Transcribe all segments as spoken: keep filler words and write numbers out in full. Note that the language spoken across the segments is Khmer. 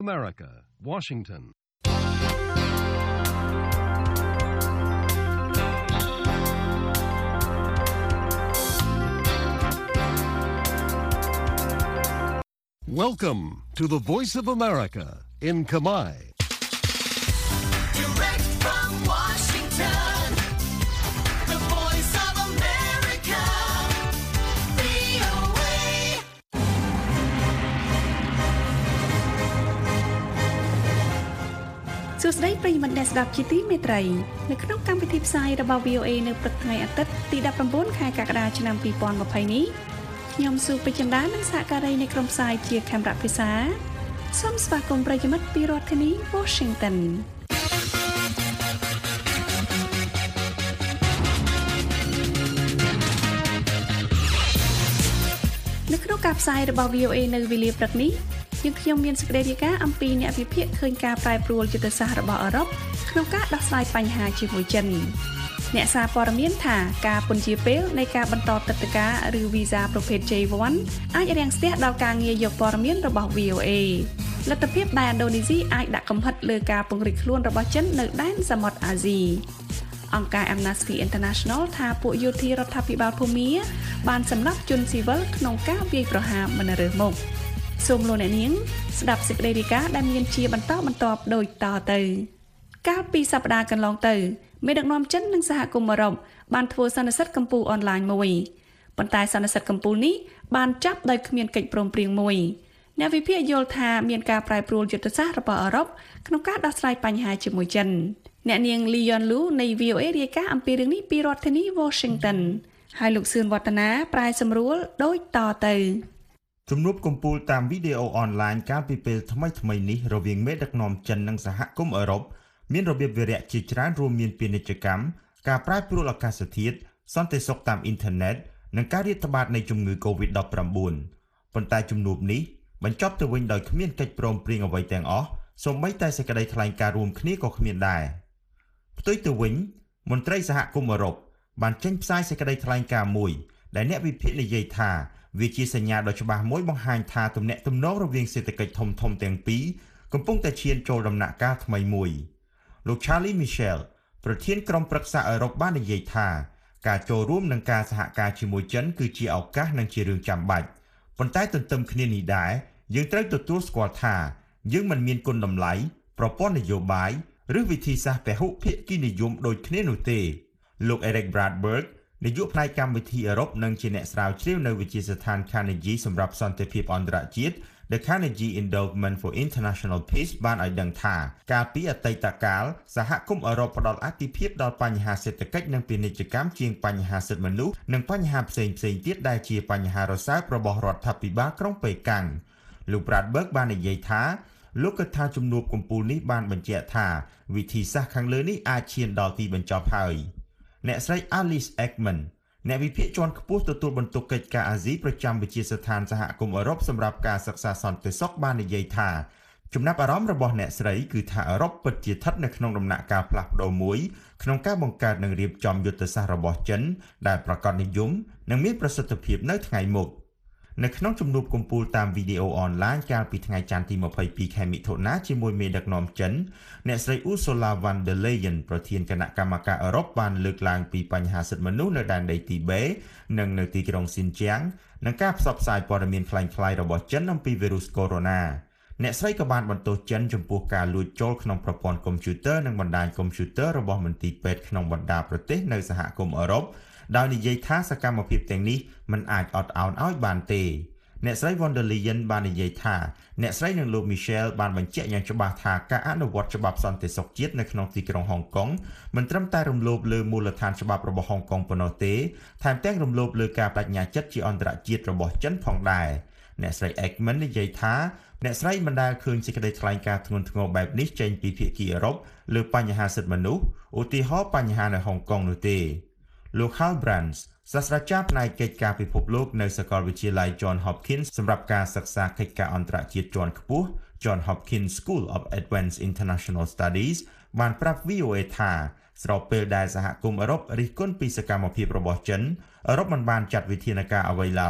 America, Washington. Welcome to the Voice of America in Khmer. Direct from Washington, the Voice of America, វី អូ เอ សួស្តីប្រិយមិត្តអ្នកស្ដាប់ជាទីមេត្រីនៅក្នុងកម្មវិធីផ្សាយរបស់ វី អូ เอ នៅព្រឹកថ្ងៃអាទិត្យទីដប់ប្រាំបួនខែកក្កដាឆ្នាំពីរពាន់ម្ភៃនេះខ្ញុំស៊ូពេជ្រចិន្តានិងសហការីនៃក្រុមផ្សាយជាខេមរៈភាសាសូមស្វាគមន៍ប្រិយមិត្តពីរដ្ឋធានី Washington នៅក្នុងការផ្សាយរបស់ វី អូ เอ នៅវេលាព្រឹកនេះយើងខ្ញុំមានសេចក្តីរាយការណ៍អំពីអ្នកវិភាគឃើញការប្រែប្រួលយុទ្ធសាស្ត្ររបស់អឺរ៉ុបក្នុងការដោះស្រាយបញ្ហាជាមួយចិនអ្នកសារព័ត៌មានថាការពន្យាពេលនៃការបន្តទឹកដីការឬវីសាប្រភេទ ជេ វ័ន អាចរាំងស្ទះដល់ការងារយកព័ត៌មានរបស់ វី អូ เอ លទ្ធភាពដែលឥណ្ឌូនេស៊ីអាចដាក់កំហិតលើការពង្រីកខ្លួនរបស់ចិននៅដែនសមុទ្រអាស៊ីអង្គការ Amnesty International ថាពួកយោធារដ្ឋាភិបាលភូមាបានសម្លាប់ជនស៊ីវិលក្នុងការវាយប្រហារមិនរើសមុខសូមលោកអ្នកនាងស្ដាប់សេចក្តីរាយការណ៍ដែលមានជាបន្តបន្ទាប់ដូចតទៅកាលពីសប្តាហ៍កន្លងទៅមេដឹកនាំចិននិងសហគមន៍អឺរ៉ុបបានធ្វើសន្និសីទកម្ពុជាអនឡាញមួយប៉ុន្តែសន្និសីទកម្ពុជានេះបានចាប់ដោយគ្មានកិច្ចព្រមព្រៀងមួយអ្នកវិភាគយល់ថាមានការប្រែប្រួលយុទ្ធសាស្ត្ររបស់អឺរ៉ុបក្នុងការដោះស្រាយបញ្ហាជាមួយចិនអ្នកនាងលីយ៉នលូនៃ វី អូ เอ រាយការណ៍អំពីរឿងនេះពីរដ្ឋធានី Washington ហើយលោកសឿនវឌ្ឍនាប្រាយសម្រួលដូចតទៅជំនួបកំពូលតាមវីដេអូអនឡាញកាលពីពេលថ្មីថ្មីនេះរវាងមេដឹកនាំចិននិងសហគមន៍អឺរ៉ុបមានរបៀបវារៈជាច្រើនរួមមានពាណិជ្ជកម្មការប្រែប្រួលអាកាសធាតុសន្តិសុខតាមអ៊ីនធឺណិតនិងការរាតត្បាតនៃជំងឺ កូវីដ ដប់ប្រាំបួន ប៉ុន្តែជំនួបនេះបញ្ចប់ទៅវិញដោយគ្មានកិច្ចព្រមព្រៀងអ្វីទាំងអស់សូម្បីតែសេចក្តីថ្លែងការណ៍រួមគ្នាក៏គ្មានដែរផ្ទុយទៅវិញមន្ត្រីសហគមន៍អឺរ៉ុបបានចេញផ្សាយសេចក្តីថ្លែងការណ៍មួយដែលអ្នកវិភាគនិយាយថាវាជាសញ្ញាដ៏ច្បាស់មួយបង្ហាញថាទំនាក់ទំនងរវាងសេដ្ឋកិច្ចធំៗទាំងពីរកំពុងតែឈានចូលដំណាក់កាលថ្មីមួយលោក Charlie Michel ប្រធានក្រុមប្រឹក្សាអឺរ៉ុបបាននិយាយថាការចូលរួមនឹងការសហការជាមួយចិនគឺជាឱកាសនិងជារឿងចាំបាច់ប៉ុន្តែទន្ទឹមគ្នានេះដែរយើងត្រូវទទួលស្គាល់ថាយើងមិនមានគុណតម្លៃប្រព័ន្ធនយោបាយឬវិធីសាស្ត្រពហុភាគីនិយមដូចគ្នានោះទេលោក Eric Bradberg នាយកផ្នែកកម្មវិធីអឺរ៉ុបនិងជាអ្នកស្រាវជ្រាវនៅវិទ្យាស្ថាន Carnegie សម្រាប់សន្តិភាពអន្តរជាតិ The Carnegie Endowment for International Peace បានឲ្យដឹងថាកាលពីអតីតកាលសហគមន៍អឺរ៉ុបផ្ដល់អាទិភាពដល់បញ្ហាសេដ្ឋកិច្ចនិងពាណិជ្ជកម្មជាងបញ្ហាសិទ្ធិមនុស្សនិងបញ្ហាផ្សេងៗទៀតដែលជាបញ្ហារសើបរបស់រដ្ឋាភិបាលក្រុងប៉េកាំងលោក Bradberg បាននិយាយថាលោកគិតថាជំនួបកំពូលនេះបានបញ្ជាក់ថាវិធីសាស្ត្រខាងលើនេះអាចឈានដល់ទីបញ្ចប់ហើយអ្នកស្រី Alice Ekman អ្នកវិភាគជាន់ខ្ពស់ទទួលបន្ទុកកិច្ចការអាស៊ីប្រចាំវិទ្យាស្ថានសហគមន៍អឺរ៉ុបសម្រាប់ការសិក្សាសន្តិសុខបាននិយាយថាចំណាប់អារម្មណ៍របស់អ្នកស្រីគឺថាអឺរ៉ុបពិតជាស្ថិតនៅក្នុងដំណាក់កាលផ្លាស់ប្ដូរមួយក្នុងការបង្កើតនិងរៀបចំយុទ្ធសាស្ត្ររបស់ចិនដែលប្រកបនិយមនិងមានប្រសិទ្ធភាពនៅថ្ងៃមុខនៅក្នុងជំនួបកំពូលតាមវីដេអូអនឡាញកាលពីថ្ងៃច័ន្ទទីម្ភៃពីរខែមិថុនាជាមួយមេដឹកនាំចិនអ្នកស្រី Ursula von der Leyen ប្រធានគណៈកម្មការអឺរ៉ុបបានលើកឡើងពីបញ្ហាសិទ្ធិមនុស្សនៅដែនដីទីបេនិងនៅទីក្រុងស៊ីនជាងនិងការផ្សព្វផ្សាយព័ត៌មានคล้ายៗរបស់ចិនអំពីវីរុសកូវីដ អ្នកស្រីក៏បានបន្ទោសចិនចំពោះការលួចចូលក្នុងប្រព័ន្ធកុំព្យូទ័រនិងបណ្ដាញកុំព្យូទ័ររបស់មន្ទីរពេទ្យក្នុងបណ្ដាប្រទេសនៅសហគមន៍អឺរ៉ុបដោយនិយាយថាសកម្មភាពទាំងនេះមិនអាចអត់ឱនឲ្យបានទេអ្នកស្រី von der Leyen បាននិយាយថាអ្នកស្រីនិងលោក Michel បានបញ្ជាក់យ៉ាងច្បាស់ថាការអនុវត្តច្បាប់សន្តិសុខជាតិនៅក្នុងទីក្រុងហុងកុងមិនត្រឹមតែរំលោភលើមូលដ្ឋានច្បាប់របស់ហុងកុងប៉ុណ្ណោះទេថែមទាំងរំលោភលើការបដិញ្ញាចិត្តជាអន្តរជាតិរបស់ចិនផងដែរអ្នកស្រី Ekman និយាយថាអ្នកស្រីមិនដែលឃើញសេចក្តីថ្លែងការណ៍ធ្ងន់ធ្ងរបែបនេះចេញពីភាគីអឺរ៉ុបលើបញ្ហាសិទ្ធិមនុស្សឧទាហរណ៍បញ្ហានៅហុងកុងនោះទេលោក Hal Brands សាស្ត្រាចារ្យផ្នែកកិច្ចការពិភពលោកនៅសាកលវិទ្យាល័យ John Hopkins សម្រាប់ការសិក្សាកិច្ចការអន្តរជាតិជាន់ខ្ពស់ John Hopkins School of Advanced International Studies បានប្រាប់ វី អូ เอ ថាស្របពេលដែលសហគមន៍អឺរ៉ុបរិះគន់ពីសកម្មភាពរបស់ចិនអឺរ៉ុបមិនបានចាត់វិធានការអ្វីឡើយ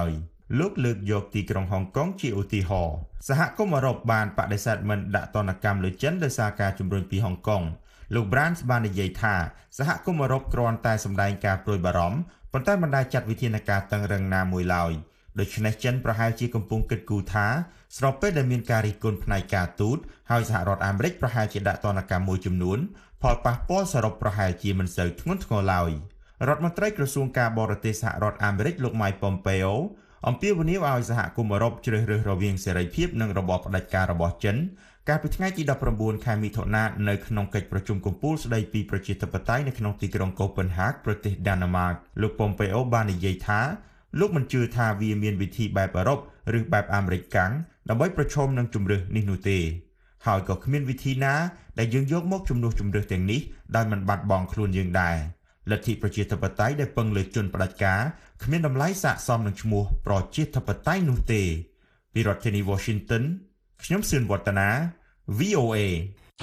លោកលើកយកទីក្រុងហុងកុងជាឧទាហរណ៍សហគមន៍អឺរ៉ុបបានបដិសេធមិនដាក់ទណ្ឌកម្មលើចិនដោយសារការជំរុញពីហុងកុងលោក Brands បាននិយាយថាសហគមន៍អឺរ៉ុបគ្រាន់តែសម្ដែងការព្រួយបារម្ភប៉ុន្តែមិនដែលចាត់វិធានការតឹងរ៉ឹងណាមួយឡើយដូច្នេះចិនប្រហែលជាកំពុងគិតគូរថាស្របពេលដែលមានការរិះគន់ផ្នែកការទូតហើយសហរដ្ឋអាមេរិកប្រហែលជាដាក់ទណ្ឌកម្មមួយចំនួនផលប៉ះពាល់សរុបប្រហែលជាមិនសូវធ្ងន់ធ្ងរឡើយរដ្ឋមន្ត្រីក្រសួងការបរទេសសហរដ្ឋអាមេរិកលោក Mike Pompeo អំពាវនាវឲ្យសហគមន៍អឺរ៉ុបជ្រើសរើសរវាងសេរីភាពនិងរបបផ្ដាច់ការរបស់ចិនកាលពីថ្ងៃទីដប់ប្រាំបួនខែមិថុនានៅក្នុងកិច្ចប្រជុំកំពូលស្ដីពីប្រជាធិបតេយ្យនៅក្នុងទីក្រុងកូប៉ិនហាកប្រទេសដាណឺម៉ាកលោក Pompeo បាននិយាយថាលោកមិនជឿថាវាមានវិធីបែបអឺរ៉ុបឬបែបអាមេរិកកាំងដើម្បីប្រឈមនឹងជំរើសនេះនោះទេហើយក៏គ្មានវិធីណាដែលយើងយកមកជំនួសជំរើសទាំងនេះដោយមិនបាត់បង់ខ្លួនយើងដែរលទ្ធិប្រជាធិបតេយ្យដែលពឹងលើជនផ្ដាច់ការគ្មានតម្លៃស័ក្តិសមនឹងឈ្មោះប្រជាធិបតេយ្យនោះទេពីរដ្ឋធានី Washington ខ្ញុំសឿនវឌ្ឍនា វី អូ เอ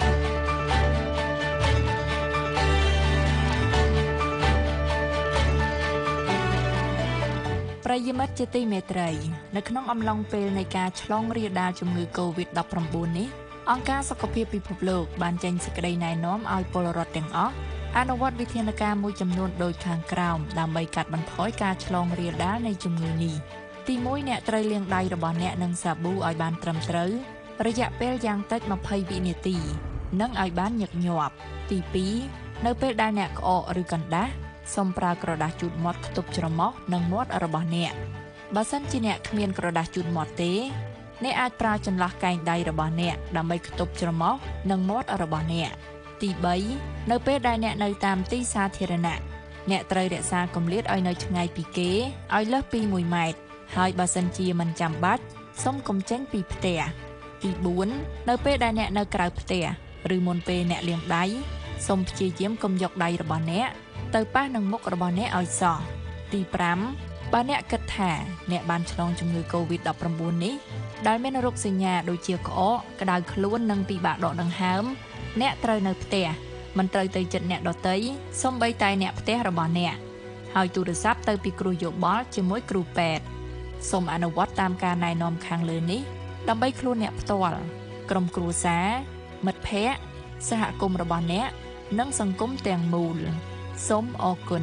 ប្រិយមិត្តជាទីមេត្រីនៅក្នុងអំឡុងពេលនៃការឆ្លងរាលដាលជំងឺ កូវីដ ដប់ប្រាំបួន នេះអង្គការសុខភាពពិភពលោកបានចេញសេចក្តីណែនាំឲ្យពលរដ្ឋទាំងអស់អនុវត្តវិធានការមួយចំនួនដូចខាងក្រោមដើម្បីកាត់បន្ថយការឆ្លងរាលដាលនៃជំងឺនេះទីមួយ អ្នកត្រូវលាងដៃរបស់អ្នកនឹងសាប៊ូឲ្យបានត្រឹមត្រូវរយៈពេលយ៉ាងតិចម្ភៃវិនាទីនិងឲ្យបានញឹកញាប់ទីពីរ នៅពេលដែលអ្នកក្អកឬកណ្ដាស់សូមប្រើក្រដាសជូតមាត់ខ្ទប់ច្រមុះនិងមាត់របស់អ្នកបើសិនជាអ្នកគ្មានក្រដាសជូតមាត់ទេអ្នកអាចប្រើចន្លោះកែងដៃរបស់អ្នកដើម្បីខ្ទប់ច្រមុះនិងមាត់របស់អ្នកទីបី នៅពេលដែលអ្នកនៅតាមទីសាធារណៈអ្នកត្រូវរក្សាគម្លាតឲ្យនៅឆ្ងាយពីគេឲ្យលើសពីមួយម៉ែត្រហើយបើសិនជាមិនចាំបាច់សូមកុំចេញពីផ្ទះទីបួន នៅពេលដែលអ្នកនៅក្រៅផ្ទះឬមុនពេលអ្នកលាងដៃសូមព្យាយាមកុំយកដៃរបស់អ្នកទៅប៉ះនឹងមុខរបស់អ្នកឲ្យសោះទីប្រាំ បើអ្នកគិតថាអ្នកបានឆ្លងជំងឺ កូវីដ ដប់ប្រាំបួន នេះដែលមានរោគសញ្ញាដូចជាក្អកក្តៅខ្លួននិងពិបាកដកដង្ហើមអ្នកត្រូវនៅផ្ទះមិនត្រូវទៅជិតអ្នកដទៃសូម្បីតែអ្នកផ្ទះរបស់អ្នកហើយទូរស័ព្ទទៅពីគ្រូយោបល់ជាមួយគ្រូពេទ្យសូមអនុវត្តតាមការណែនាំខាងលើនេះដើម្បីខ្លួនអ្នកផ្ទាល់ក្រុមគ្រួសារមិត្តភ័ក្តិសហគមន៍របស់អ្នកនិងសង្គមទាំងមូលសូមអរគុណ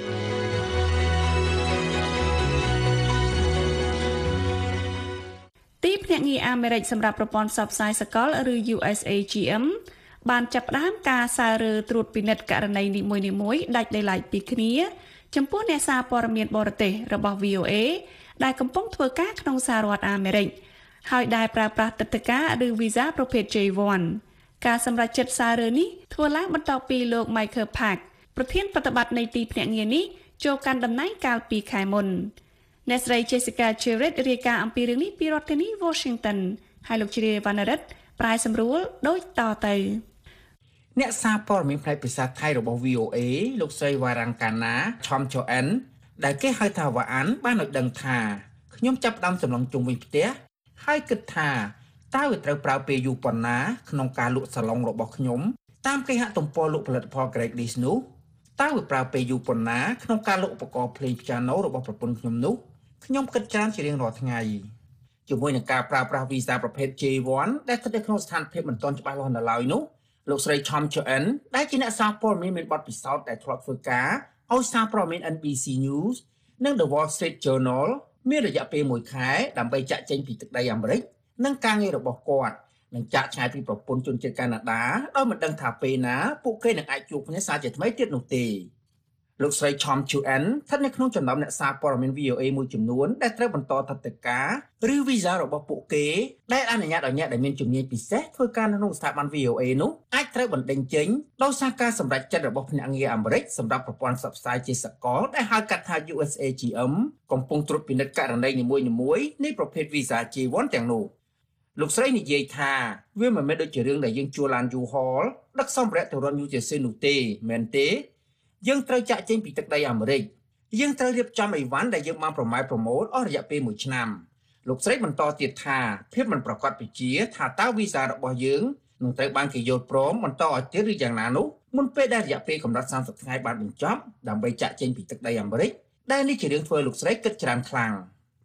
ទីភ្នាក់ងារអាមេរិកសម្រាប់ប្រព័ន្ធផ្សព្វផ្សាយសកលឬ យូ เอส เอ ជី អឹម បានចាប់ផ្ដើមការសាររើត្រួតពិនិត្យករណីនីមួយៗដាច់ដោយឡែកពីគ្នាចំពោះអ្នកសារព័ត៌មានបរទេសរបស់ វី អូ เอ ដែលកំពុងធ្វើការក្នុងសហរដ្ឋអាមេរិកហើយដែលប្រើប្រាស់ទឹកដីកាឬវីសាប្រភេទ J វ៉ាន់ ការសម្រេចចិត្តសាររើនេះធ្វើឡើងបន្ទាប់ពីលោក Michael Park ប្រធានប្រតិបត្តិនៃទីភ្នាក់ងារនេះចូលកាន់តំណែងកាលពីខែមុនអ្នកស្រី Jessica Cherrett រាយការណ៍អំពីរឿងនេះពីរដ្ឋធានី Washington ហើយលោកជ្រាវណ្ណរិទ្ធប្រាយសម្រួលដូចតទៅអ្នកសារព័ត៌មានផ្នែកភាសាថៃរបស់ វី អូ เอ លោកស្រីវ៉ារ៉ាំងកាណាឆំជូអិនដែលគេហៅថាវ៉ាអានបានឲ្យដឹងថាខ្ញុំចាប់ផ្ដើមសម្លឹងជុំវិញផ្ទះហើយគិតថាតើវាត្រូវប្រើពេលយូរប៉ុណ្ណាក្នុងការលក់សាឡុងរបស់ខ្ញុំតាមគេហទំព័រលក់ផលិតផល Greg Dish នោះតើវាប្រើពេលយូរប៉ុណ្ណាក្នុងការលក់ឧបករណ៍ភ្លេង piano របស់ប្រពន្ធខ្ញុំនោះខ្ញុំគិតច្រើនជារៀងរាល់ថ្ងៃជាមួយនឹងការប្រើប្រាស់វីសាប្រភេទ J វ៉ាន់ ដែលស្ថិតនៅក្នុងស្ថានភាពមិនទាន់ច្បាស់លាស់នៅឡើយនោះលោកស្រីឆំជូអិនដែលជាអ្នកសារព័ត៌មានមានបទពិសោធន៍ដែលធ្លាប់ធ្វើការឲ្យសារព័ត៌មាន N B C News និង The Wall Street Journal មានរយៈពេលមួយខែដើម្បីចាក់ចេញពីទឹកដីអាមេរិកនិងការងាររបស់គាត់នឹងចាក់ឆ្ងាយពីប្រពន្ធជនជាតិកាណាដាដោយមិនដឹងថាពេលណាពួកគេនឹងអាចជួបគ្នាសារជាថ្មីទៀតនោះទេលោកស្រីឆំជូអិនស្ថិតនៅក្នុងចំណោមអ្នកសារព័ត៌មាន វី អូ เอ មួយចំនួនដែលត្រូវបន្តទស្សនកិច្ចឬវីសារបស់ពួកគេដែលអនុញ្ញាតឲ្យអ្នកដែលមានជំនាញពិសេសធ្វើការនៅក្នុងស្ថាប័ន វី អូ เอ នោះអាចត្រូវបណ្តេញចេញដោយសារការសម្រេចចិត្តរបស់ភ្នាក់ងារអាមេរិកសម្រាប់ប្រព័ន្ធផ្សព្វផ្សាយជាសកលដែលហៅកាត់ថា យូ เอส เอ ជី អឹម កំពុងត្រួតពិនិត្យករណីនីមួយៗនៃប្រភេទវីសា J វ៉ាន់ ទាំងនោះលោកស្រីនិយាយថាវាមិនមែនដូចជារឿងដែលយើងជួលឡាន U-Haul ដឹកសម្ភារៈទៅរត់ New Jersey នោះទេមែនទេយើងត្រូវចាក់ចេញពីទឹកដីអាមេរិកយើងត្រូវរៀបចំអីវ៉ាន់ដែលយើងបានប្រម៉ែប្រមូលអស់រយៈពេលមួយឆ្នាំលោកស្រីបន្តទៀតថាភាពមិនប្រកបវិជ្ជាថាតើវីសារបស់យើងនឹងត្រូវបានគេយល់ព្រមបន្តឲ្យទៀតឬយ៉ាងណានោះមុនពេលដែលរយៈពេលកំណត់សាមសិបថ្ងៃបានបញ្ចប់ដើម្បីចាក់ចេញពីទឹកដីអាមេរិកដែលនេះជារឿងធ្វើលោកស្រីគិតច្រើនខ្លាំង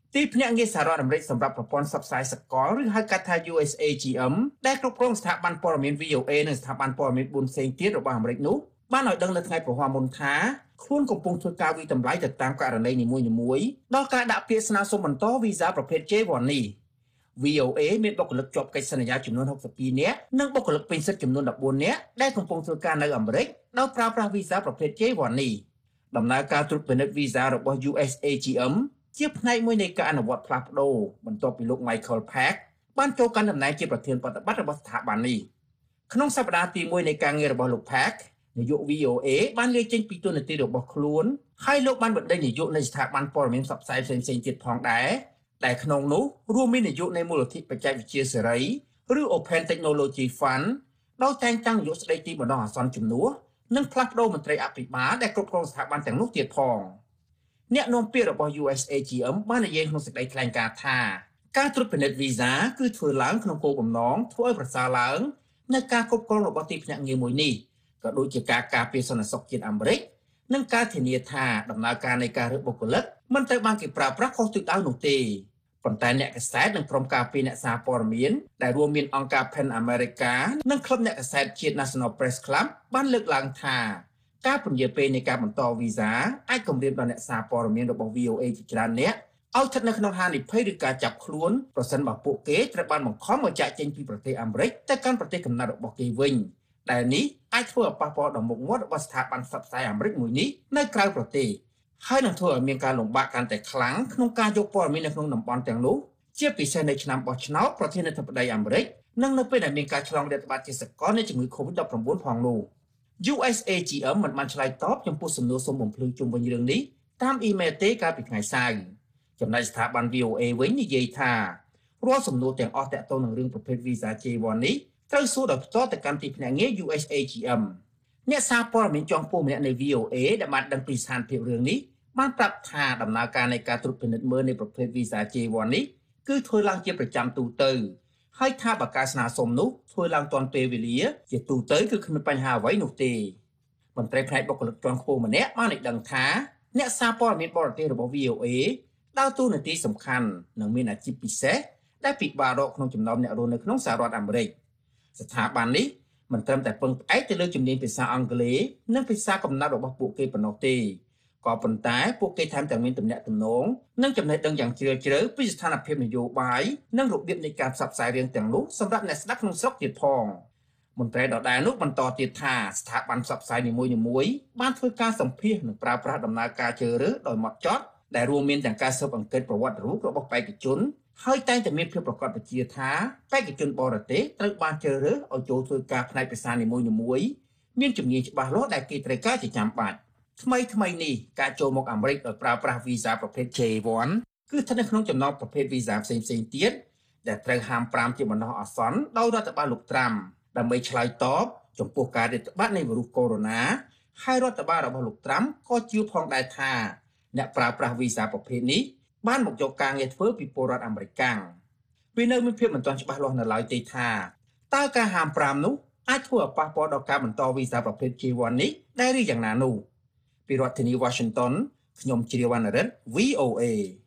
ទីភ្នាក់ងារសហរដ្ឋអាមេរិកសម្រាប់ប្រព័ន្ធផ្សព្វផ្សាយសកលឬហៅកាត់ថា U S A G M ដែលគ្រប់គ្រងស្ថាប័នព័ត៌មាន V O A និងស្ថាប័នព័ត៌មានបួនផ្សេងទៀតរបស់អាមេរិកនោះបានឲ្យដឹងនៅថ្ងៃប្រហ័សមុនថាខ្លួនកំពុងធ្វើការវិតម្លៃទៅតាមករណីនីមួយៗដល់ការដាក់ពាក្យស្នើសុំបន្តវីសាប្រភេទ J វ៉ាន់ នេះ V O A មានបុគ្គលិកជាប់កិច្ចសន្យាចំនួនហុកសិបពីរនាក់និងបុគ្គលិកពេញសិទ្ធិចំនួនដប់បួននាក់ដែលកំពុងធ្វើការនៅអាមេរិកដោយប្រើប្រាស់វីសាប្រភេទ J វ៉ាន់ នេះដំណើរការត្រួតពិនិត្យវីសារបស់ U S A G M ជាផ្នែកមួយនៃការអនុវត្តផ្លាស់ប្ដូរបន្ទាប់ពីលោក Michael Pack បានចូលកាន់តំណែងជាប្រធានបដិបត្តិរបស់ស្ថាប័ននេះក្នុងសប្តាហ៍ទីមួយនៃការងាររបស់លោក Pack នាយក V O A បានលាចេញពីតួនាទីរបស់ខ្លួនហើយលោកបានបណ្ដេញនាយកនៃស្ថាប័នព័ត៌មានផ្សព្វផ្សាយផ្សេងៗទៀតផងដែរតែក្នុងនោះរួមមាននាយកនៃមូលនិធិបច្ចេកវិទ្យាសេរីឬ Open Technology Fund ដោយតែងតាំងនាយកស្ដីទីបណ្ដោះអាសន្នជំនួសនិងផ្លាស់ប្ដូរមន្ត្រីអភិបាលដែលគ្រប់គ្រងស្ថាប័នទាំងនោះទៀតផងអ្នកនាំពាក្យរបស់ U S A G M បាននិយាយក្នុងសេចក្តីថ្លែងការណ៍ថាការត្រួតពិនិត្យវីសាគឺធ្វើឡើងក្នុងគោលបំណងធ្វើឲ្យប្រសើរឡើងនៅការគ្រប់គ្រងរបស់ទីភ្នាក់ងារមួយនេះក៏ដូចជាការការពារសន្តិសុខជាតិអាមេរិកនិងការធានាថាដំណើរការនៃការរើសបុគ្គលិកមិនត្រូវបានគេប្រើប្រាស់ខុសទិសដៅនោះទេប៉ុន្តែអ្នកកាសែតនិងក្រុមការពារអ្នកសារព័ត៌មានដែលរួមមានអង្គការ Pen America និងក្លឹបអ្នកកាសែតជាតិ National Press Club បានលើកឡើងថាការពន្យាពេលនៃការបន្តវីសាអាចគំរាមដល់អ្នកសារព័ត៌មានរបស់ V O A ជាច្រើនអ្នកឲ្យស្ថិតនៅក្នុងហានិភ័យឬការចាប់ខ្លួនប្រសិនបើពួកគេត្រូវបានបង្ខំឲ្យចាកចេញពីប្រទេសអាមេរិកទៅកាន់ប្រទេសកំណើតរបស់គេវិញដែលនេះអាចធ្វើឲ្យប៉ះពាល់ដល់មុខមាត់របស់ស្ថាប័នផ្សព្វផ្សាយអាមេរិកមួយនេះនៅក្រៅប្រទេសហើយនឹងធ្វើឲ្យមានការលំបាកកាន់តែខ្លាំងក្នុងការយកព័ត៌មាននៅក្នុងតំបន់ទាំងនោះជាពិសេសនៅឆ្នាំបោះឆ្នោតប្រធានាធិបតីអាមេរិកនិងនៅពេលដែលមានការឆ្លងរាតត្បាតជាសកលនៃជំងឺ COVID ដប់ប្រាំបួន ផងនោះ U S A G M មិនបានឆ្លើយតបចំពោះសំណួរសុំបំភ្លឺជុំវិញរឿងនេះតាមអ៊ីមែលទេកាលពីថ្ងៃសៅរ៍ចំណែកស្ថាប័ន V O A វិញនិយាយថារាល់សំណួរទាំងអស់ទាក់ទងនឹងរឿងប្រភេទ Visa J វ៉ាន់ នេះត្រូវសួរដោយផ្ទាល់ទៅកាន់ទីភ្នាក់ងារ U S A G M អ្នកសារព័ត៌មានជាន់ខ្ពស់ម្នាក់នៃ V O A ដែលបានដឹងពីស្ថានភាពរឿងនេះបានប្រាប់ថាដំណើរការនៃការត្រួតពិនិត្យមើលនៃប្រភេទ Visa J វ៉ាន់ នេះគឺធ្វើឡើងជាប្រចាំទូទៅហើយថាបើការស្នើសុំនោះធ្វើឡើងទាន់ពេលវេលាជាទូទៅគឺគ្មានបញ្ហាអ្វីនោះទេមន្ត្រីផ្នែកបុគ្គលិកជាន់ខ្ពស់ម្នាក់បានឲ្យដឹងថាអ្នកសារព័ត៌មានបរទេសរបស់ V O A ដើរតួនាទីសំខាន់និងមានអាជីពពិសេសដែលពិបាករកក្នុងចំណោមអ្នករស់នៅក្នុងសហរដ្ឋអាមេរិកស្ថាប័ននេះមិនត្រឹមតែពឹងផ្អែកទៅលើជំនាញភាសាអង់គ្លេសនិងភាសាកំណើតរបស់ពួកគេប៉ុណ្ណោះទេក៏ប៉ុន្តែពួកគេថែមទាំងមានទំនាក់ទំនងនិងចំណេះដឹងយ៉ាងជ្រាលជ្រៅពីស្ថានភាពនយោបាយនិងរបៀបនៃការផ្សព្វផ្សាយរឿងទាំងនោះសម្រាប់អ្នកស្ដាប់ក្នុងស្រុកទៀតផងមន្ត្រីដដែលនោះបន្តទៀតថាស្ថាប័នផ្សព្វផ្សាយនីមួយៗបានធ្វើការសម្ភាសនិងប្រើប្រាស់ដំណើរការជ្រើសរើសដោយហ្មត់ចត់ដែលរួមមានទាំងការស៊ើបអង្កេតប្រវត្តិរូបរបស់បេក្ខជនហើយតែងតែមានភាពប្រកបវិជ្ជាថាបេក្ខជនបរទេសត្រូវបានជ្រើសរើសឲ្យចូលធ្វើការផ្នែកភាសានីមួយៗមានជំនាញច្បាស់លាស់ដែលគេត្រូវការជាចាំបាច់ថ្មីថ្មីនេះការចូលមកអាមេរិកដោយប្រើប្រាស់វីសាប្រភេទ J វ៉ាន់ គឺស្ថិតនៅក្នុងចំណោមប្រភេទវីសាផ្សេងៗទៀតដែលត្រូវហាមប្រាមជាបណ្ដោះអាសន្នដោយរដ្ឋបាលលោកត្រាំដើម្បីឆ្លើយតបចំពោះការរាតត្បាតនៃវីរុសកូវីដ ហើយរដ្ឋបាលរបស់លោកត្រាំក៏ជឿផងដែរថាអ្នកប្រើប្រាស់វីសាប្រភេទនេះបានមកយកការងារធ្វើពីពលរដ្ឋអាមេរិកកាំងវានៅមានភាពមិនទាន់ច្បាស់លាស់នៅឡើយទេថាតើការហាមប្រាមនោះអាចធ្វើឲ្យប៉ះពាល់ដល់ការបន្តវីសាប្រភេទ J វ៉ាន់ នេះដែរឬយ៉ាងណានោះពីរដ្ឋធានី Washington ខ្ញុំជ្រាវណ្ណរិទ្ធ V O A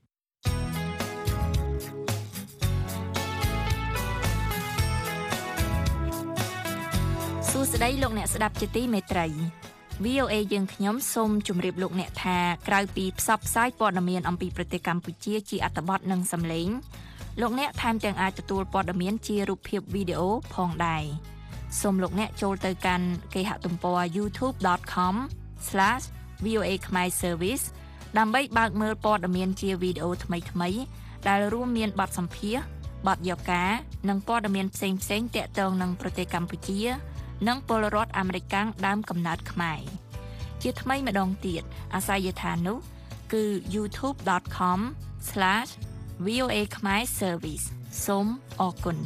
សួស្តីលោកអ្នកស្ដាប់ជាទីមេត្រី V O A យើងខ្ញុំសូមជម្រាបលោកអ្នកថាក្រៅពីផ្សព្វផ្សាយព័ត៌មានអំពីប្រទេសកម្ពុជាជាអត្ថបទនិងសំឡេងលោកអ្នកថែមទាំងអាចទទួលព័ត៌មានជារូបភាពវីដេអូផងដែរសូមលោកអ្នកចូលទៅកាន់គេហទំព័រ ยูทูบ ដត คอม ស្លាស វី អូ เอ ខ្មែរ Service ដើម្បីបើកមើលព័ត៌មានជាវីដេអូថ្មីៗដែលរួមមានបទសម្ភាសន៍បទយកានិងព័ត៌មានផ្សេងៗទាក់ទងនឹងប្រទេសកម្ពុជានិងពលរដ្ឋអាមេរិកកាំងដើមកំណើតខ្មែរជាថ្មីម្ដងទៀតអាសយដ្ឋាននោះគឺ ยูทูบ ដត คอม ស្លាស វី អូ เอ ខ្មែរ Service សូមអរគុណ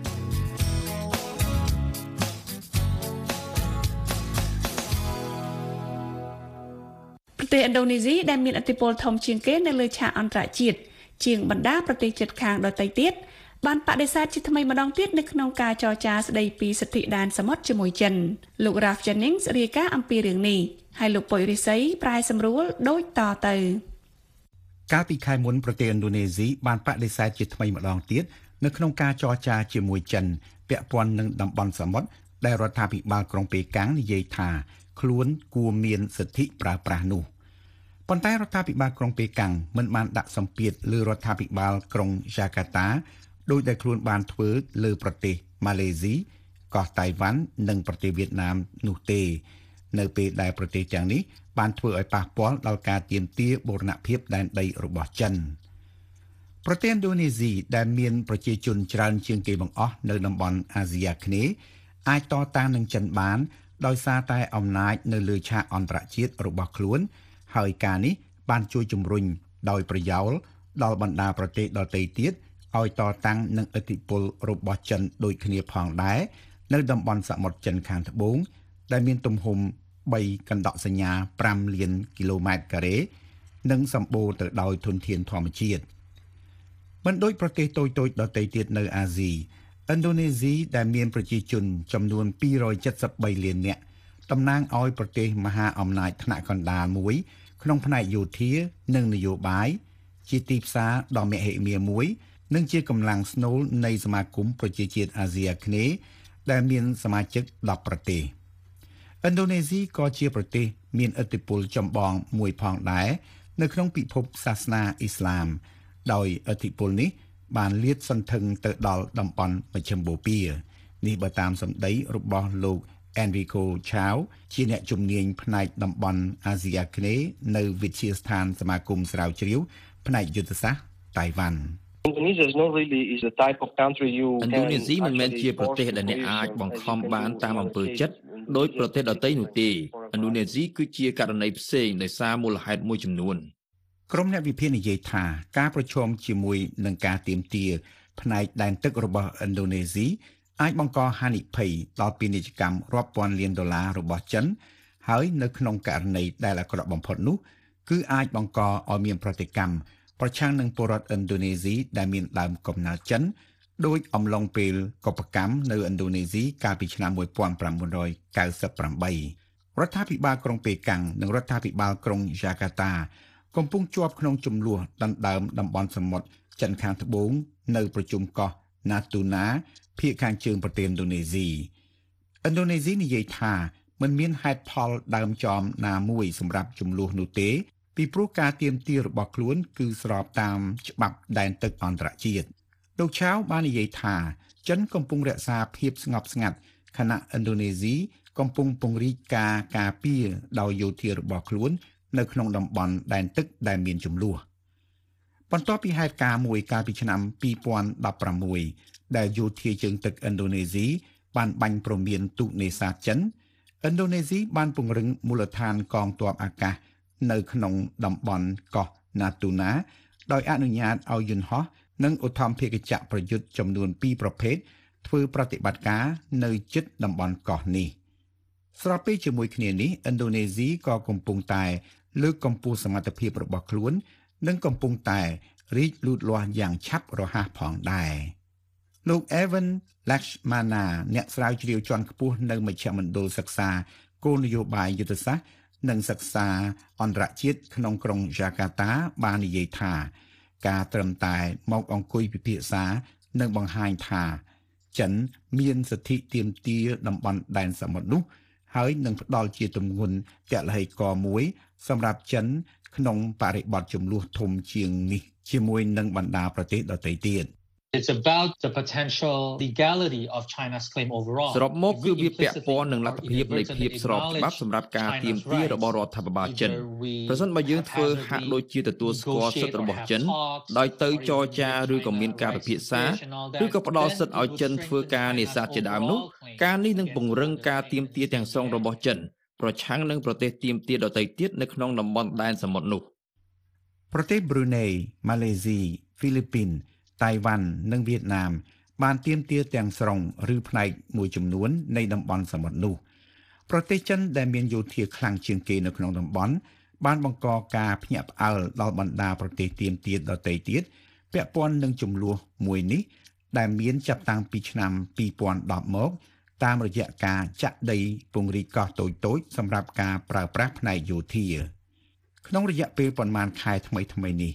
ប្រទេសឥណ្ឌូនេស៊ីដែលមានឥទ្ធិពលធំជាងគេនៅលើឆាកអន្តរជាតិជាងបណ្ដាប្រទេសជិតខាងដទៃទៀតបានបដិសេធជាថ្មីម្ដងទៀតនៅក្នុងការចរចាស្ដីពីសិទ្ធិដែនសមុទ្រជាមួយចិនលោក Ralph Jennings រាយការណ៍អំពីរឿងនេះហើយលោកពុយរិស័យប្រែសម្រួលដូចតទៅកាលពីខែមុនប្រទេសឥណ្ឌូនេស៊ីបានបដិសេធជាថ្មីម្ដងទៀតនៅក្នុងការចរចាជាមួយចិនពាក់ព័ន្ធនឹងតំបន់សមុទ្រដែលរដ្ឋាភិបាលក្រុងប៉េកាំងនិយាយថាខ្លួនគួរមានសិទ្ធិប្រើប្រាស់នោះប៉ុន្តែរដ្ឋាភិបាលក្រុងប៉េកាំងមិនបានដាក់សម្ពាធលើរដ្ឋាភិបាលក្រុងយ៉ាកាតាដោយដែលខ្លួនបានធ្វើលើប្រទេសម៉ាឡេស៊ីកោះតៃវ៉ាន់និងប្រទេសវៀតណាមនោះទេនៅពេលដែលប្រទេសទាំងនេះបានធ្វើឲ្យប៉ះពាល់ដល់ការទាមទារបូរណភាពដែនដីរបស់ចិនប្រទេសឥណ្ឌូនេស៊ីដែលមានប្រជាជនច្រើនជាងគេបង្អស់នៅតំបន់អាស៊ីអាគ្នេយ៍អាចតតាំងនឹងចិនបានដោយសារតែអំណាចនៅលើឆាកអន្តរជាតិរបស់ខ្លួនហើយការនេះបានជួយជំរុញដោយប្រយោលដល់បណ្ដាប្រទេសដទៃទៀតឲ្យតតាំងនឹងឥទ្ធិពលរបស់ចិនដូចគ្នាផងដែរនៅតំបន់សមុទ្រចិនខាងត្បូងដែលមានទំហំបីកណ្ដកសញ្ញាប្រាំលានគីឡូម៉ែត្រការ៉េនិងសម្បូរទៅដោយធនធានធម្មជាតិមិនដូចប្រទេសតូចៗដទៃទៀតនៅអាស៊ីឥណ្ឌូនេស៊ីដែលមានប្រជាជនចំនួនពីររយចិតសិបបីលាននាក់តំណាងឲ្យប្រទេសមហាអំណាចថ្នាក់កណ្ដាលមួយក្នុងផ្នែកយោធានិងនយោបាយជាទីផ្សារដ៏មហិមាមួយនិងជាកម្លាំងស្នូលនៃសមាគមប្រជាជាតិអាស៊ីអាគ្នេយ៍ដែលមានសមាជិកដប់ប្រទេសឥណ្ឌូនេស៊ីក៏ជាប្រទេសមានឥទ្ធិពលចម្បងមួយផងដែរនៅក្នុងពិភពសាសនាអ៊ីស្លាមដោយឥទ្ធិពលនេះបានលាតសន្ធឹងទៅដល់តំបន់មជ្ឈិមបូព៌ានេះបើតាមសម្ដីរបស់លោក Enrico Chao ជាអ្នកជំនាញផ្នែកតំបន់អាស៊ីអាគ្នេយ៍នៅវិទ្យាស្ថានសមាគមស្រាវជ្រាវផ្នែកយុទ្ធសាស្ត្រតៃវ៉ាន់ឥណ្ឌូនេស៊ីមិនមែនជាប្រទេសដែលអ្នកអាចបង្ខំបានតាមអំពើចិត្តដោយប្រទេសដទៃនោះទេឥណ្ឌូនេស៊ីគឺជាករណីផ្សេងដោយសារមូលហេតុមួយចំនួនក្រុមអ្នកវិភាគនិយាយថាការប្រឈមជាមួយនឹងការទាមទារផ្នែកដែនទឹករបស់ឥណ្ឌូនេស៊ីអាចបង្កហានិភ័យដល់ពាណិជ្ជកម្មរាប់ពាន់លានដុល្លាររបស់ចិនហើយនៅក្នុងករណីដែលអាក្រក់បំផុតនោះគឺអាចបង្កឲ្យមានប្រតិកម្មប្រឆាំងនឹងពលរដ្ឋឥណ្ឌូនេស៊ីដែលមានដើមកំណើតចិនដោយអំឡុងពេលកុបកម្មនៅឥណ្ឌូនេស៊ីកាលពីឆ្នាំmột nghìn chín trăm chín mươi támរដ្ឋាភិបាលក្រុងប៉េកាំងនិងរដ្ឋាភិបាលក្រុងយ៉ាកាតាកំពុងជាប់ក្នុងជម្លោះដណ្ដើមតំបន់សមុទ្រចិនខាងត្បូងនៅប្រជុំកោះ Natuna ភាគខាងជើងប្រទេសឥណ្ឌូនេស៊ីឥណ្ឌូនេស៊ីនិយាយថាមិនមានហេតុផលដើមចំណាមួយសម្រាប់ជម្លោះនោះទេពីព្រោះការទាមទាររបស់ខ្លួនគឺស្របតាមច្បាប់ដែនទឹកអន្តរជាតិលោកឆាវបាននិយាយថាចិនកំពុងរក្សាភាពស្ងប់ស្ងាត់ខណៈឥណ្ឌូនេស៊ីកំពុងពង្រីកការការពារដោយយោធារបស់ខ្លួននៅក្នុងតំបន់ដែនទឹកដែលមានជម្លោះបន្ទាប់ពីហេតុការណ៍មួយកាលពីឆ្នាំពីរពាន់ដប់ប្រាំមួយដែលយោធាជើងទឹកឥណ្ឌូនេស៊ីបានបាញ់ព្រមានទូកនេសាទចិនឥណ្ឌូនេស៊ីបានពង្រឹងមូលដ្ឋានកងទ័ពអាកាសនៅក្នុងតំបន់កោះ Natuna ដោយអនុញ្ញាតឲ្យយន្តហោះនិងឧទ្ធម្ភាគចក្រប្រយុទ្ធចំនួនពីរប្រភេទធ្វើប្រតិបត្តិការនៅជិតតំបន់កោះនេះស្របពេលជាមួយគ្នានេះឥណ្ឌូនេស៊ីក៏កំពុងតែលើកកម្ពស់សមត្ថភាពរបស់ខ្លួននិងកំពុងតែរីកលូតលាស់យ៉ាងឆាប់រហ័សផងដែរលោក Evan Lakshmana អ្នកស្រាវជ្រាវជាន់ខ្ពស់នៅមជ្ឈមណ្ឌលសិក្សាគោលនយោបាយយុទ្ធសាស្ត្រនិងសិក្សាអន្តរជាតិក្នុងក្រុងយ៉ាកាតាបាននិយាយថាការត្រឹមតែមកអង្គុយពិភាក្សានិងបង្ហាញថាចិនមានសិទ្ធិទាមទារតំបន់ដែនសមុទ្រនោះហើយនឹងផ្ដល់ជាទម្ងន់ទឡ្ហីករណ៍មួយសម្រាប់ចិនក្នុងបរិបទជម្លោះធំជាងនេះជាមួយនឹងបណ្ដាប្រទេសដទៃទៀត It's about the potential legality of China's claim overall. សរុបមកគឺវាពាក់ព័ន្ធនឹងលទ្ធភាពនៃភាពស្របច្បាប់សម្រាប់ការទាមទាររបស់រដ្ឋាភិបាលចិនប្រសិនបើយើងធ្វើហាក់ដូចជាទទួលស្គាល់សិទ្ធិរបស់ចិនដោយទៅចរចាឬក៏មានការពិភាក្សាឬក៏ផ្ដល់សិទ្ធិឲ្យចិនធ្វើការនេសាទជាដើមនោះការនេះនឹងពង្រឹងការទាមទារទាំងស្រុងរបស់ចិនប្រឆាំងនឹងប្រទេសទាមទារដទៃទៀតនៅក្នុងតំបន់ដែនសមុទ្រនោះប្រទេសប្រ៊ូណេម៉ាឡេស៊ីហ្វីលីពីនតៃវ៉ាន់និងវៀតណាមបានទាមទារទាំងស្រុងឬផ្នែកមួយចំនួននៃតំបន់សមុទ្រនោះប្រទេសចិនដែលមានយោធាខ្លាំងជាងគេនៅក្នុងតំបន់បានបង្កការភ្ញាក់ផ្អើលដល់បណ្ដាប្រទេសទាមទារដទៃទៀតពាក់ព័ន្ធនឹងជម្លោះមួយនេះដែលមានចាប់តាំងពីឆ្នាំពីរពាន់ដប់មកតាមរយៈការចាក់ដីពង្រីកកោះតូចៗសម្រាប់ការប្រើប្រាស់ផ្នែកយោធាក្នុងរយៈពេលប្រមាណខែថ្មីៗនេះ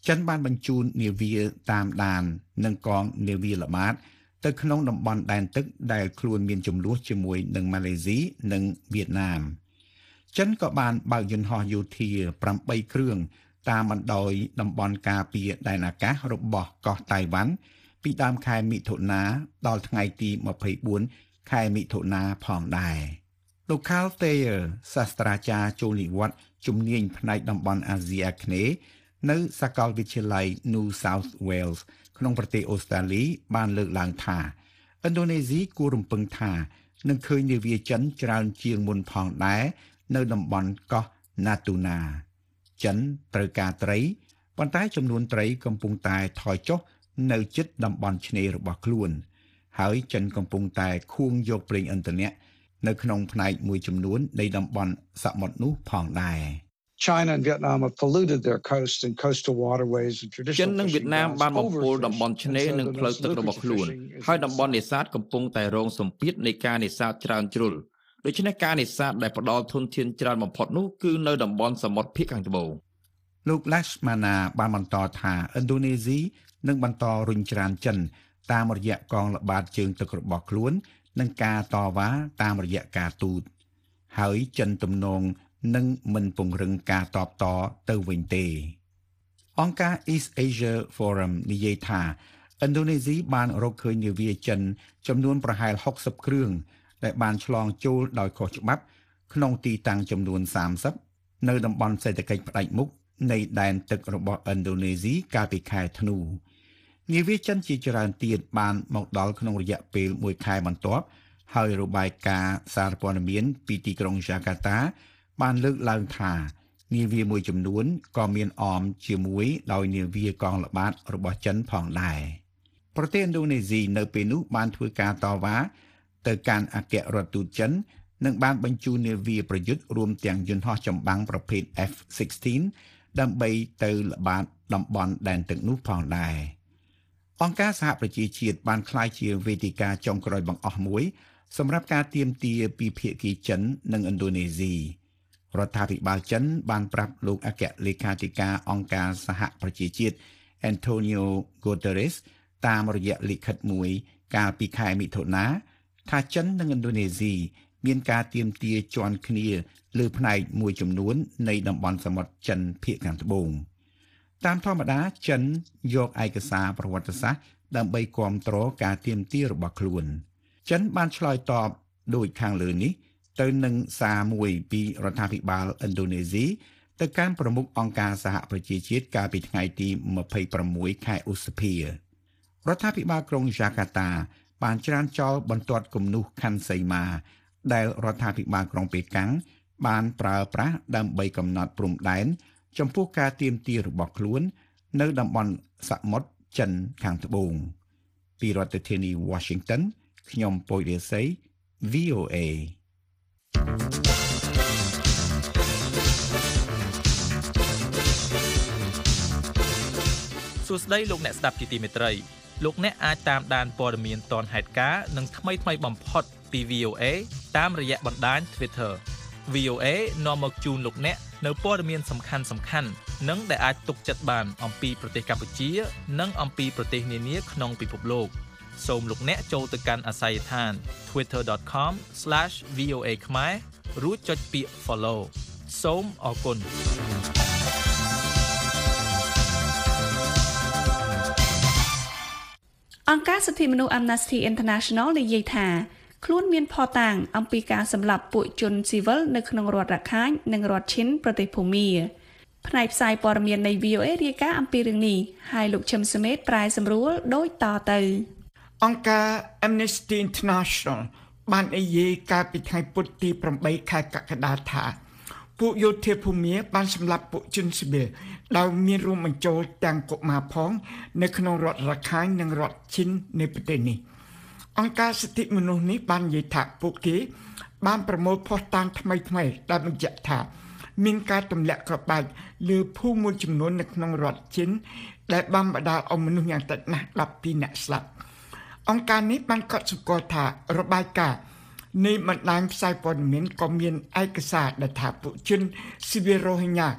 ចិនបានបញ្ជូននាវាតាមដាននិងកងនាវាល្បាតទៅក្នុងតំបន់ដែនទឹកដែលខ្លួនមានចំនួនជាមួយនឹងម៉ាឡេស៊ីនិងវៀតណាមចិនក៏បានបើកយន្តហោះយោធាប្រាំបីគ្រឿងតាមបណ្ដោយតំបន់ការពារដែនអាកាសរបស់កោះតៃវ៉ាន់ពីដើមខែមិថុនាដល់ថ្ងៃទីម្ភៃបួនខែមិថុនាផងដែរលោក Carl Thayer សាស្ត្រាចារ្យចូលនិវត្តន៍ជំនាញផ្នែកតំបន់អាស៊ីអាគ្នេយ៍នៅសាកលវិទ្យាល័យ New South Wales ក្នុងប្រទេសអូស្ត្រាលីបានលើកឡើងថាឥណ្ឌូនេស៊ីគួររំពឹងថានឹងឃើញនាវាចិនច្រើនជាងមុនផងដែរនៅតំបន់កោះ Natuna ចិនត្រូវការត្រីប៉ុន្តែចំនួនត្រីកំពុងតែថយចុះនៅជិតតំបន់ឆ្នេររបស់ខ្លួនហើយចិនកំពុងតែខួងយកប្រេងឥន្ធនៈនៅក្នុងផ្នែកមួយចំនួននៃតំបន់សមុទ្រនោះផងដែរ China and Vietnam have polluted their coast and coastal waterways and traditional ចិននិងវៀតណាមបានបំពុលតំបន់ឆ្នេរនិងផ្លូវទឹករបស់ខ្លួនហើយតំបន់នេសាទកំពុងតែរងសម្ពាធនៃការនេសាទច្រើនជ្រុលដូច្នេះការនេសាទដែលផ្ដល់ធនធានច្រើនបំផុតនោះគឺនៅតំបន់សមុទ្រភាគខាងត្បូងលោក Lakshmana បានបន្តថាឥណ្ឌូនេស៊ីនឹងបន្តរុញច្រានចិនតាមរយៈកងល្បាតជើងទឹករបស់ខ្លួននិងការតវ៉ាតាមរយៈការទូតហើយចិនទំនងនឹងមិនពង្រឹងការតបតទៅវិញទេអង្គការ East Asia Forum និយាយថាឥណ្ឌូនេស៊ីបានរកឃើញនាវាចិនចំនួនប្រហែលហុកសិបគ្រឿងដែលបានឆ្លងចូលដោយខុសច្បាប់ក្នុងទីតាំងចំនួនសាមសិបនៅតំបន់សេដ្ឋកិច្ចផ្ដាច់មុខនៃដែនទឹករបស់ឥណ្ឌូនេស៊ីកាលពីខែធ្នូនាវាចិនជាច្រើនទៀតបានមកដល់ក្នុងរយៈពេលមួយខែបន្ទាប់ហើយរបាយការណ៍សារព័ត៌មានពីទីក្រុងហ្សាកាតាបានលើកឡើងថានាវាមួយចំនួនក៏មានអមជាមួយដោយនាវាកងល្បាតរបស់ចិនផងដែរប្រទេសឥណ្ឌូនេស៊ីនៅពេលនោះបានធ្វើការតវ៉ាទៅកាន់អគ្គរដ្ឋទូតចិននិងបានបញ្ជូននាវាប្រយុទ្ធរួមទាំងយន្តហោះចម្បាំងប្រភេទ F សិកស្ទីន ដើម្បីទៅល្បាតតំបន់ដែនទឹកនោះផងដែរអង្គការសហប្រជាជាតិបានក្លាយជាវេទិកាចុងក្រោយបង្អស់មួយសម្រាប់ការទាមទារពីភាគីចិននិងឥណ្ឌូនេស៊ីរដ្ឋាភិបាលចិនបានប្រាប់លោកអគ្គលេខាធិការអង្គការសហប្រជាជាតិ Antonio Guterres តាមរយៈលិខិតមួយកាលពីខែមិថុនាថាចិននិងឥណ្ឌូនេស៊ីមានការទាមទារជាន់គ្នាលើផ្នែកមួយចំនួននៃតំបន់សមុទ្រចិនភាគខាងត្បូងតាមធម្មតាចិនយកឯកសារប្រវត្តិសាស្ត្រដើម្បីគាំទ្រការទាមទាររបស់ខ្លួនចិនបានឆ្លើយតបដូចខាងលើនេះទៅនឹងសារមួយពីរដ្ឋាភិបាលឥណ្ឌូនេស៊ីទៅកាន់ប្រមុខអង្គការសហប្រជាជាតិកាលពីថ្ងៃទីម្ភៃប្រាំមួយខែឧសភារដ្ឋាភិបាលក្រុងហ្សាកាតាបានច្រានចោលបន្ទាត់គំនុះខណ្ឌសីមាដែលរដ្ឋាភិបាលក្រុងប៉េកាំងបានប្រើប្រាស់ដើម្បីកំណត់ព្រំដែនចំពោះការទាមទាររបស់ខ្លួននៅតំបន់សមុទ្រចិនខាងត្បូងពីរដ្ឋធានី Washington ខ្ញុំពុយរាសី V O A សួស្តីលោកអ្នកស្ដាប់ជាទីមេត្រីលោកអ្នកអាចតាមដានព័ត៌មានទាន់ហេតុការណ៍និងថ្មីថ្មីបំផុតពី V O A តាមរយៈបណ្ដាញ Twitter V O A នាំមកជូនលោកអ្នកនៅព័ត៌មានសំខាន់សំខាន់និងដែលអាចទុកចិត្តបានអំពីប្រទេសកម្ពុជានិងអំពីប្រទេសនានាក្នុងពិភពលោកសូមលោកអ្នកចូលទៅកាន់អាស័យដ្ឋាន twitter dot com slash v o a ខ្មែររួចចុចពាក្យ follow សូមអរគុណអង្គការសិទ្ធិមនុស្ស Amnesty International និយាយថាខ្លួនមានភស្តុតាងអំពីការសម្លាប់ពួកជនស៊ីវិលនៅក្នុងរដ្ឋរខាញនិងរដ្ឋឈិនប្រទេសភូមាផ្នែកផ្សាយព័ត៌មាននៃ V O A រាយការណ៍អំពីរឿងនេះហើយលោកឈឹមសមេតប្រែសម្រួលដូចតទៅអង្គការ Amnesty International បាននិយាយកាលពីថ្ងៃពុធទីប្រាំបីខែកក្កដាថាពួកយោធាភូមាបានសម្លាប់ពួកជនស៊ីវិលដោយមានរួមបញ្ចូលទាំងកុមារផងនៅក្នុងរដ្ឋរខាញនិងរដ្ឋឈិននៃប្រទេសនេះអង្គការសិទ្ធិមនុស្សនេះបាននិយាយថាពួកគេបានប្រមូលភស្តុតាងថ្មីថ្មីដែលបញ្ជាក់ថាមានការទម្លាក់គ្រាប់បែកលើភូមិមួយចំនួននៅក្នុងរដ្ឋឈិនដែលបានបណ្ដាលឲ្យមនុស្សយ៉ាងតិចណាស់ដប់ពីរនាក់ស្លាប់អង្គការនេះបានកត់សម្គាល់ថារបាយការណ៍នៃបណ្ដាញផ្សាយព័ត៌មានក៏មានឯកសារដែលថាពួកជនស៊ីវិលរ៉ូហីញ៉ា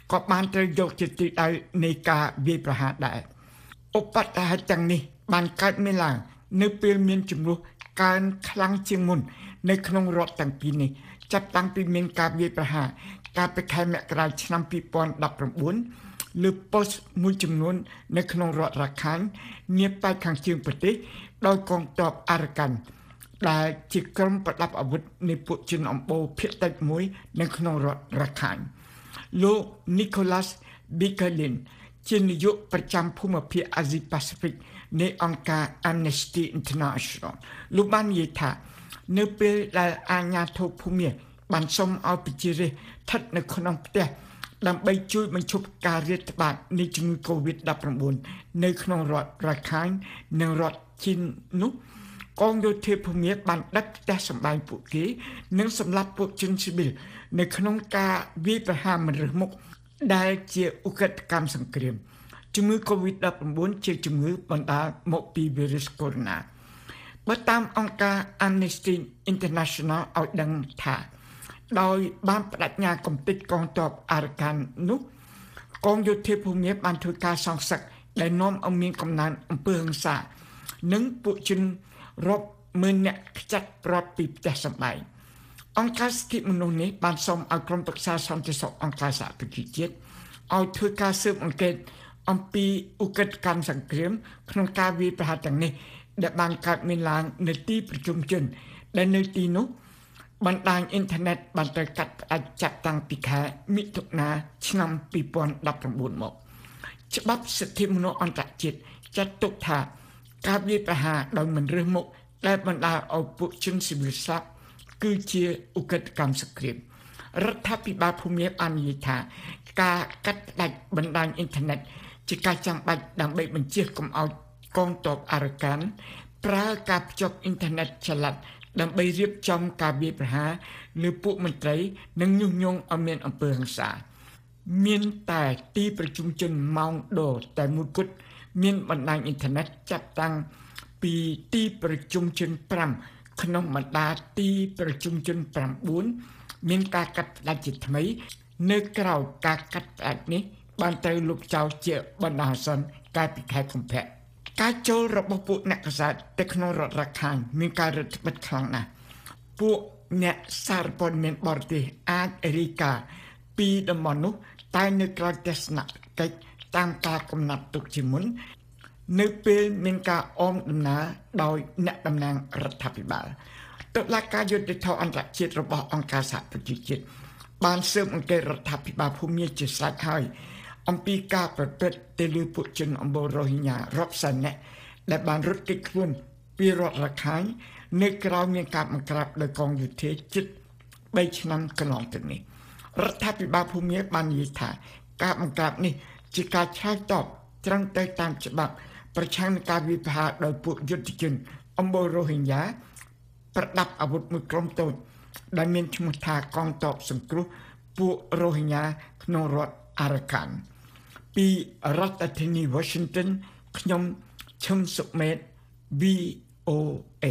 ក៏បានត្រូវយកជាទិដៅនៃការវាយប្រហារដែរឧបទ្ទហេតុទាំងនេះបានកើតមានឡើងនៅពេលមានចំនួនកើនខ្លាំងជាងមុននៅក្នុងរដ្ឋទាំងពីរនេះចាប់តាំងពីមានការវាយប្រហារកាលពីខែមករាឆ្នាំពីរពាន់ដប់ប្រាំបួនលើប៉ុស្តិ៍មួយចំនួននៅក្នុងរដ្ឋរាខាញនាប៉ែកខាងជើងប្រទេសដោយកងទ័ពអារ៉ាកាន់ដែលជាក្រុមប្រដាប់អាវុធនៃពួកជនអំបូរភាគតិចមួយនៅក្នុងរដ្ឋរាខាញលោក Nicholas Bickerlin ជានាយកប្រចាំភូមិភាគអាស៊ីប៉ាស៊ីហ្វិកនៃអង្គការ Amnesty International លោកបាននិយាយថានៅពេលដែលអាជ្ញាធរភូមិបានសុំឲ្យប្រជារាស្ត្រស្ថិតនៅក្នុងផ្ទះដើម្បីជួយបញ្ឈប់ការរាតត្បាតនៃជំងឺ COVID ដប់ប្រាំបួន នៅក្នុងរដ្ឋរាខាញនិងរដ្ឋជីននោះកងយោធាភូមិបានដឹកផ្ទះសម្បែងពួកគេនិងសម្លាប់ពួកជនស៊ីវិលនៅក្នុងការវាយប្រហារមិនរើសមុខដែលជាឧក្រិដ្ឋកម្មសង្គ្រាមជំងឺ COVID ដប់ប្រាំបួន ជាជំងឺបណ្ដាលមកពីវីរុសកូវីដ បើតាមអង្គការ Amnesty International ឲ្យដឹងថាដោយបានបដិញ្ញាកំទេចកងទ័ពអារ៉ាកាន់នោះកងយោធាភូមិបានធ្វើការសងសឹកដែលនាំឲ្យមានកំណើនអំពើហិង្សានិងពួកជនរាប់ម៉ឺនអ្នកខ្ចាត់ប្រត់ពីផ្ទះសម្បែងអង្គការសិទ្ធិមនុស្សនេះបានសូមឲ្យក្រុមប្រឹក្សាសន្តិសុខអង្គការសហប្រជាជាតិឲ្យធ្វើការស៊ើបអង្កេតអំពីឧក្រិដ្ឋកម្មសង្គ្រាមក្នុងការវាយប្រហារទាំងនេះដែលបានកើតមានឡើងនៅទីប្រជុំជនដែលនៅទីនោះបណ្ដាញអ៊ីនធឺណិតបានត្រូវកាត់ផ្តាច់ចាប់តាំងពីខែមិថុនាឆ្នាំពីរពាន់ដប់ប្រាំបួនមកច្បាប់សិទ្ធិមនុស្សអន្តរជាតិចាត់ទុកថាការវាយប្រហារដោយមិនរើសមុខដែលបណ្ដាលឲ្យពួកជនស៊ីវិលស្លាប់គឺជាឧក្រិដ្ឋកម្មសង្គ្រាមរដ្ឋាភិបាលភូមិបាននិយាយថាការកាត់ផ្តាច់បណ្ដាញអ៊ីនធឺណិតជាការចាំបាច់ដើម្បីបញ្ជៀសកុំឲ្យកងទ័ពអារ៉ាកាន់ប្រើការភ្ជាប់អ៊ីនធឺណិតចល័តដើម្បីរៀបចំការវាយប្រហារលើពួកមន្ត្រីនិងញុះញង់ឲ្យមានអំពើហិង្សាមានតែទីប្រជុំជនម៉ោងដូតែមួយគត់មានបណ្ដាញអ៊ីនធឺណិតចាប់តាំងពីទីប្រជុំជនប្រាំក្នុងបណ្ដាទីប្រជុំជនប្រាំបួនមានការកាត់ផ្តាច់ជាថ្មីនៅក្រៅការកាត់ផ្តាច់នេះបានត្រូវលុបចោលជាបណ្ដោះអាសន្នកាលពីខែកុម្ភៈការចូលរបស់ពួកអ្នកកសែតទៅក្នុងរដ្ឋរាខាញមានការរឹតបន្តឹងខ្លាំងណាស់ពួកអ្នកសារព័ត៌មានបរទេសអាចរាយការណ៍ពីតំបន់នោះតែនៅក្រៅទស្សនកិច្ចតាមការកំណត់ទុកជាមុននៅពេលមានការអមដំណើរដោយអ្នកតំណាងរដ្ឋាភិបាលតុលាការយុត្តិធម៌អន្តរជាតិរបស់អង្គការសហប្រជាជាតិបានស៊ើបអង្កេតរដ្ឋាភិបាលភូមាជាស្រេចហើយអំពីការប្រព្រឹត្តទៅលើពួកជនអំបូររ៉ូហីញ៉ារាប់សែននាក់ដែលបានរត់គេចខ្លួនពីរដ្ឋរាខាញនៅក្រៅមានការបង្ក្រាបដោយកងយោធាជិតបីឆ្នាំកន្លងទៅនេះរដ្ឋាភិបាលភូមាបាននិយាយថាការបង្ក្រាបនេះជាការឆ្លើយតបត្រឹមត្រូវតាមច្បាប់ប្រឆាំងនឹងការវាយប្រហារដោយពួកយុទ្ធជនអំបូររ៉ូហីញ៉ាប្រដាប់អាវុធមួយក្រុមតូចដែលមានឈ្មោះថាកងទ័ពសង្គ្រោះពួករ៉ូហីញ៉ាក្នុងរដ្ឋអារ៉ាកាន់ពីរដ្ឋធានី Washington ខ្ញុំឈឹមសុមេត វី អូ អេ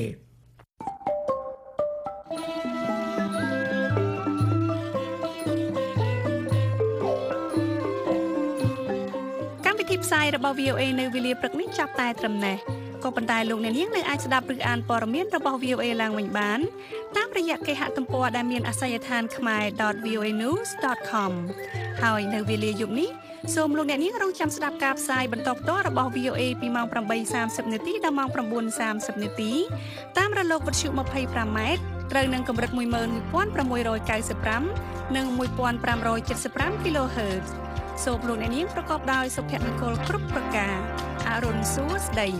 កម្មវិធីផ្សាយរបស់ វី អូ អេ នៅវេលាព្រឹកនេះចាប់តែត្រឹមនេះក៏ប៉ុន្តែលោកអ្នកនាងនៅអាចស្ដាប់ឬអានព័ត៌មានរបស់ វី អូ អេ ឡើងវិញបានតាមរយៈគេហទំព័រដែលមានអាសយដ្ឋាន ខមែរ ដត វី អូ អេ ញូស ដត ខម ហើយនៅវេលាយប់នេះសូមលោកអ្នកនាងរងចាំស្ដាប់ការផ្សាយបន្តផ្ទាល់របស់ វី អូ អេ ពីម៉ោង ប្រាំបីសាមសិប នាទីដល់ម៉ោង ៩សាមសិប នាទីតាមរលកវិទ្យុ ยี่สิบห้า ម៉ែត្រត្រូវនឹងកម្រិត một nghìn sáu trăm chín mươi lăm និង một nghìn năm trăm七十ห้า kHz សូមលោកអ្នកនាងប្រកបដោយសុភមង្គលគ្រប់ប្រការអរុនសួស្ដី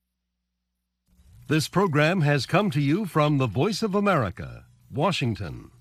This program has come to you from the Voice of America, Washington.